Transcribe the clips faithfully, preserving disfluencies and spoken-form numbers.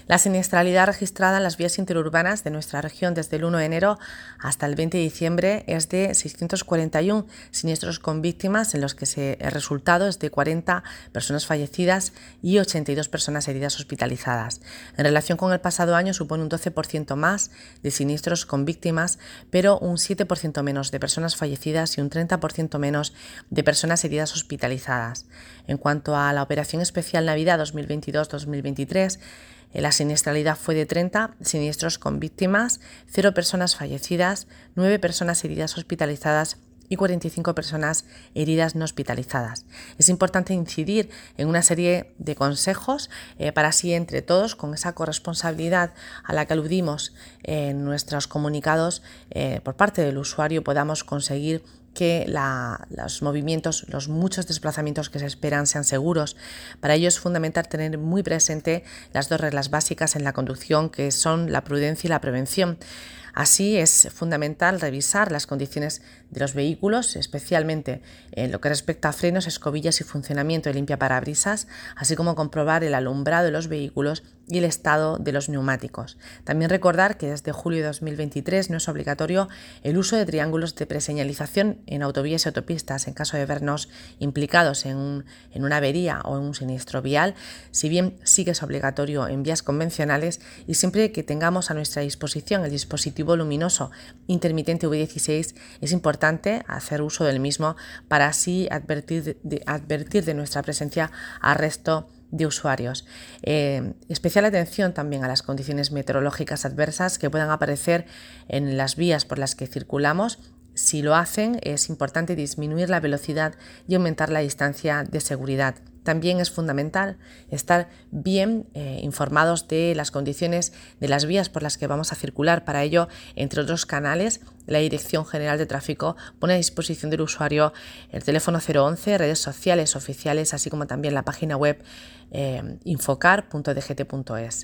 La siniestralidad registrada en las vías interurbanas de nuestra región desde el uno de enero hasta el veinte de diciembre es de seiscientos cuarenta y uno siniestros con víctimas, en los que se, el resultado es de cuarenta personas fallecidas y ochenta y dos personas heridas hospitalizadas. En relación con el pasado año supone un doce por ciento más de siniestros con víctimas, pero un siete por ciento menos de personas fallecidas y un treinta por ciento menos de personas heridas hospitalizadas. En cuanto a la Operación Especial Navidad dos mil veintidós dos mil veintitrés, la siniestralidad fue de treinta siniestros con víctimas, cero personas fallecidas, nueve personas heridas hospitalizadas y cuarenta y cinco personas heridas no hospitalizadas. Es importante incidir en una serie de consejos eh, para así entre todos, con esa corresponsabilidad a la que aludimos en nuestros comunicados eh, por parte del usuario, podamos conseguir que la, los movimientos, los muchos desplazamientos que se esperan sean seguros. Para ello es fundamental tener muy presente las dos reglas básicas en la conducción, que son la prudencia y la prevención. Así es fundamental revisar las condiciones de los vehículos, especialmente en lo que respecta a frenos, escobillas y funcionamiento de limpiaparabrisas, así como comprobar el alumbrado de los vehículos y el estado de los neumáticos. También recordar que desde julio de dos mil veintitrés no es obligatorio el uso de triángulos de preseñalización en autovías y autopistas en caso de vernos implicados en, un, en una avería o en un siniestro vial, si bien sí que es obligatorio en vías convencionales, y siempre que tengamos a nuestra disposición el dispositivo luminoso intermitente V dieciséis, es importante hacer uso del mismo para así advertir de, de, advertir de nuestra presencia al resto de usuarios. Eh, especial atención también a las condiciones meteorológicas adversas que puedan aparecer en las vías por las que circulamos. Si lo hacen, es importante disminuir la velocidad y aumentar la distancia de seguridad. También es fundamental estar bien eh, informados de las condiciones de las vías por las que vamos a circular. Para ello, entre otros canales, la Dirección General de Tráfico pone a disposición del usuario el teléfono cero once, redes sociales oficiales, así como también la página web eh, infocar punto d g t punto es.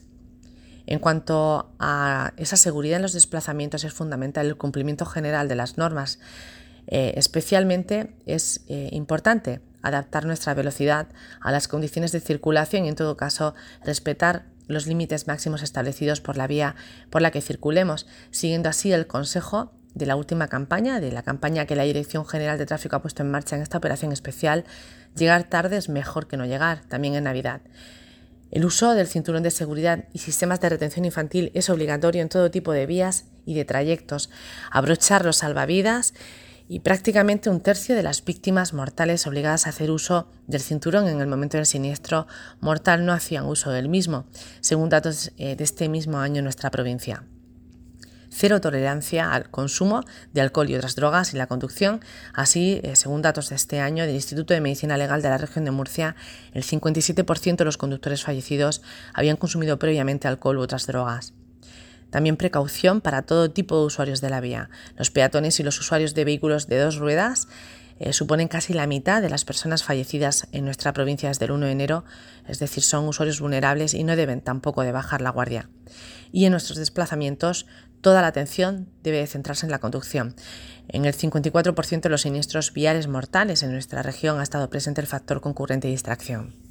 En cuanto a esa seguridad en los desplazamientos, es fundamental el cumplimiento general de las normas. Eh, especialmente es eh, importante adaptar nuestra velocidad a las condiciones de circulación y, en todo caso, respetar los límites máximos establecidos por la vía por la que circulemos, siguiendo así el consejo de la última campaña, de la campaña que la Dirección General de Tráfico ha puesto en marcha en esta operación especial: llegar tarde es mejor que no llegar, también en Navidad. El uso del cinturón de seguridad y sistemas de retención infantil es obligatorio en todo tipo de vías y de trayectos. Abrochar los salvavidas, y prácticamente un tercio de las víctimas mortales obligadas a hacer uso del cinturón en el momento del siniestro mortal no hacían uso del mismo, según datos de este mismo año en nuestra provincia. Cero tolerancia al consumo de alcohol y otras drogas y la conducción. Así, según datos de este año del Instituto de Medicina Legal de la región de Murcia, el cincuenta y siete por ciento de los conductores fallecidos habían consumido previamente alcohol u otras drogas. También precaución para todo tipo de usuarios de la vía. Los peatones y los usuarios de vehículos de dos ruedas eh, suponen casi la mitad de las personas fallecidas en nuestra provincia desde el uno de enero, es decir, son usuarios vulnerables y no deben tampoco de bajar la guardia. Y en nuestros desplazamientos, toda la atención debe centrarse en la conducción. En el cincuenta y cuatro por ciento de los siniestros viales mortales en nuestra región ha estado presente el factor concurrente y distracción.